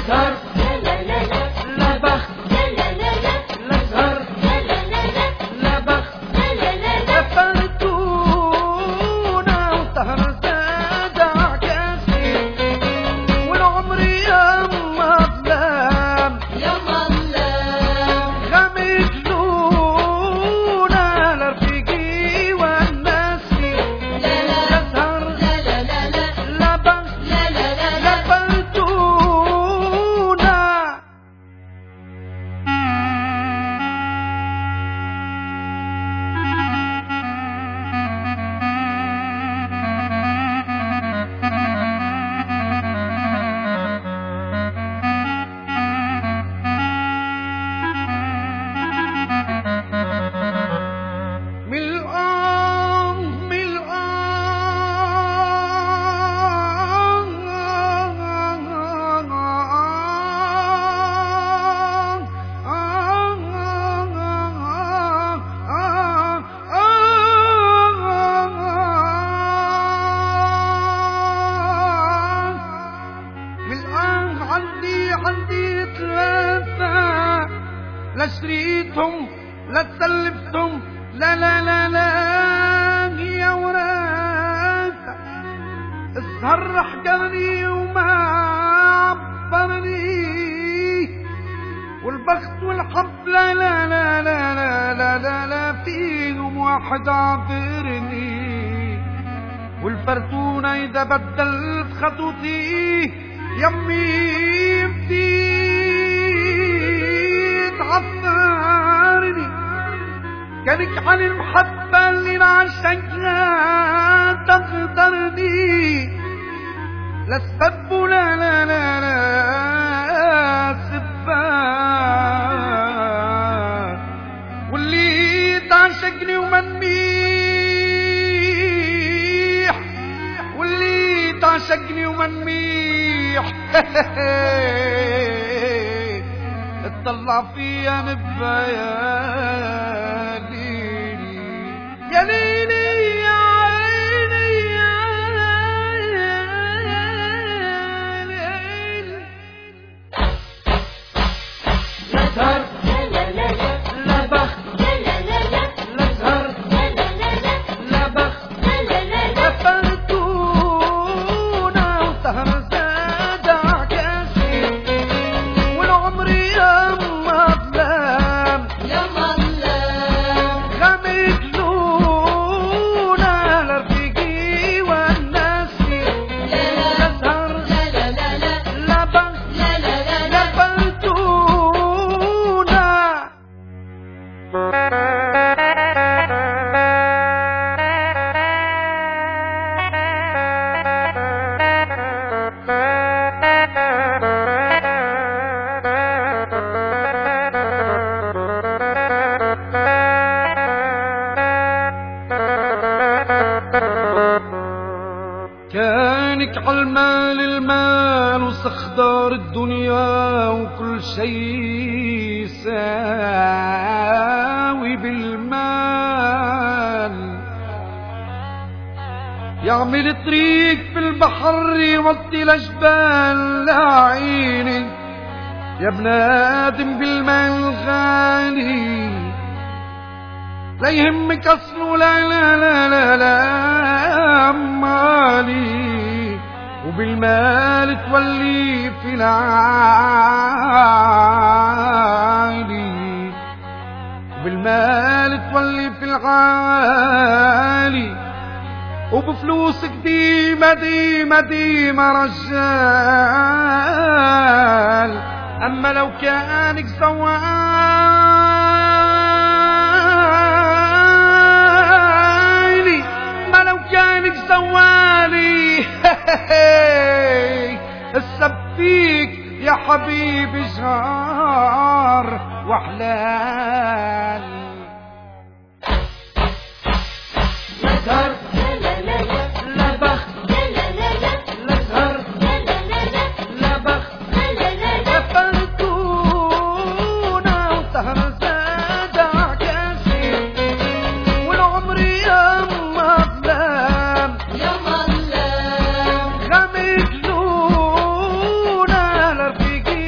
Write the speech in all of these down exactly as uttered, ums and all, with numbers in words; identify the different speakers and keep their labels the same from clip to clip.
Speaker 1: زهر لا لا لا لا لا بخت لا لا لا لا لا زهر لا لا لا لا لا بخت لا لا لا لا فرتونا وطهر زاد عكاسي والعمر يا مظلام يا مظلام غمد لونا لرفيقي والناسي لا لا لا زهر لا لا لا لا لا بخت لا لا لا لا فرتونا ملقان ملقان عندي عندي ثلاثة لا شريتهم لا تسلفتهم لا لا لا لا يا وراثة الزهر حجرني وما عبرني والبخت والحب لا لا لا لا لا لا لا, لا فيهم واحد عبرني والفرتونة إذا بدلت خطوتي يمي بديت عطرني كانك عن المحبة اللي نعشقها تقدرني لا السب لا لا لا لا سبان واللي تعشقني ومنميح واللي تعشقني ومنميح اطلع فيا نبياني يا ليلي يا عيني يا ليل لا زهر لا لا لا لا لا بخت لا لا لا لا لا زهر لا لا لا لا لا بخت لا لا لا لا فرتونا وطهر زاد عكاسي والعمر يا مظلام يا مظلام غمد لونا لرفيقي والناسي لا لا لا زهر لا لا لا لا لا بخت لا لا لا لا فرتونا كانك عالمال المال وسخدار الدنيا وكل شيء ساوي بالمال يعمل طريق في البحر يوطي الأجبال لعيني يا ابن آدم بالمال غالي لا يهمك أصله لا لا لا لا لا مالي وبالمال تولي في العالي وبالمال تولي في العالي وبفلوسك ديما ديما ديما رجال أما لو كانك زوالي ما لو كانك زوالي السب فيك يا حبيبي جار وحلال لا زهر لا لا لا لا لا بخت لا لا لا لا لا زهر لا لا لا لا لا بخت لا لا لا لا فرتونا وطهر زاد عكاسي والعمر يا مظلام يا مظلام غمد لونا لرفيقي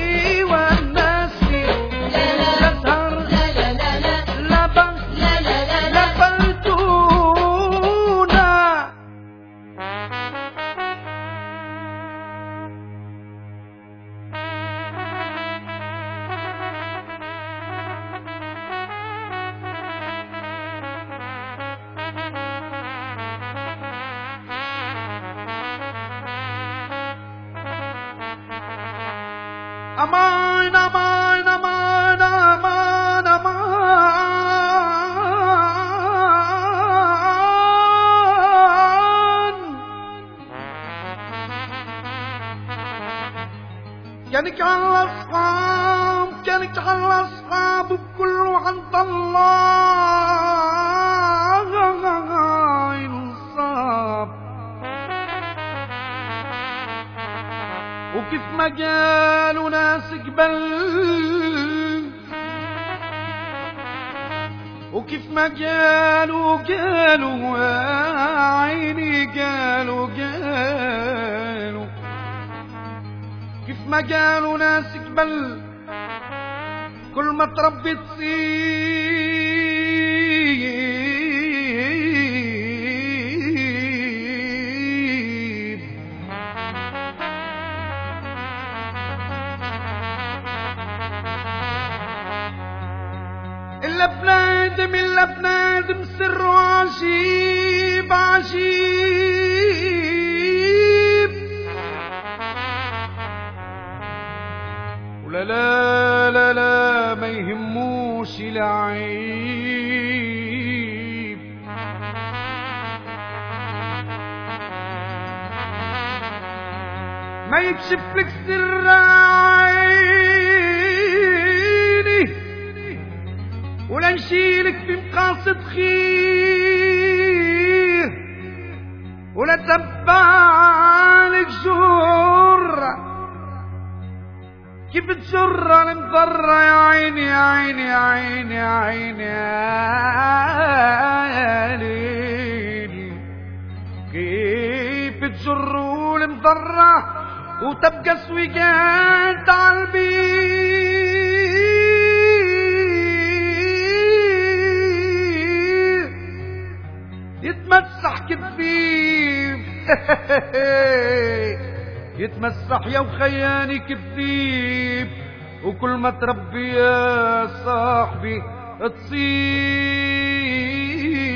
Speaker 2: أمان أمان أمان أمان أمان كانك على الأصحاب كانك على الأصحاب بكل عند الله ينصاب وكيف ما قالوا ناس قبل وكيف ما قالوا قالوا عيني قالوا قالوا كيف ما قالوا ناس قبل كل ما تربي تصيب إلا بنادم إلا بنادم سر عجيب عجيب ولا لا لا لا ما يهموش العيب ما يكشف لك سر عيني ولا نشيلك في مقاصد خير ولا تبعلك جر كيف تجر انا مضرة يا عيني يا عيني يا عيني يا عيني يا ليل كيف تجر والمضرة وتبقى سويقات عالبير يتمسح كذيب يتمسح يا وخياني كذيب وكل ما تربي يا صاحبي تصيب